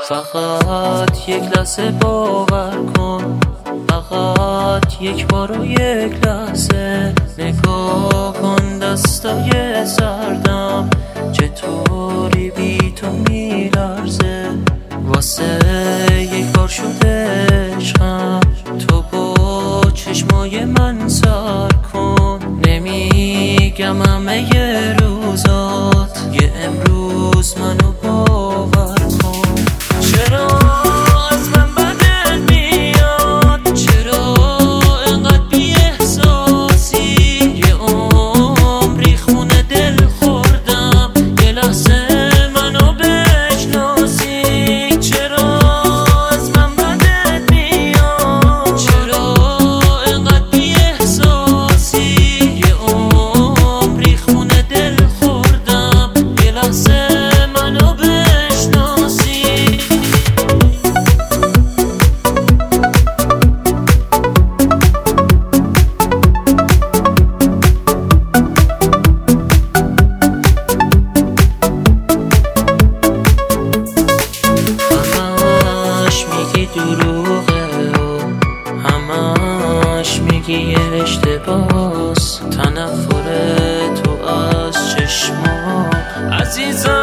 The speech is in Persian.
فقط یک لحظه باور کن، فقط یک بار و یک لحظه نگاه کن دستای سردم چطوری بی تو میلرزه. واسه یک بار شده عشقم، تو با چشمای من سر کن. نمیگم همه روزات، یه امروز منو باور کن. چرا از من بدت میاد؟ چرا اینقدر بی احساسی؟ یه عمری خونه دل خوردم، یه لحظه منو بشناسی. چرا از من بدت میاد؟ چرا اینقدر بی احساسی؟ یه عمری خونه دل خوردم، یه لحظه منو بشناسی. همش میگی دروغه و همش میگی اشتباس، تنفر تو از چشما عزیزم.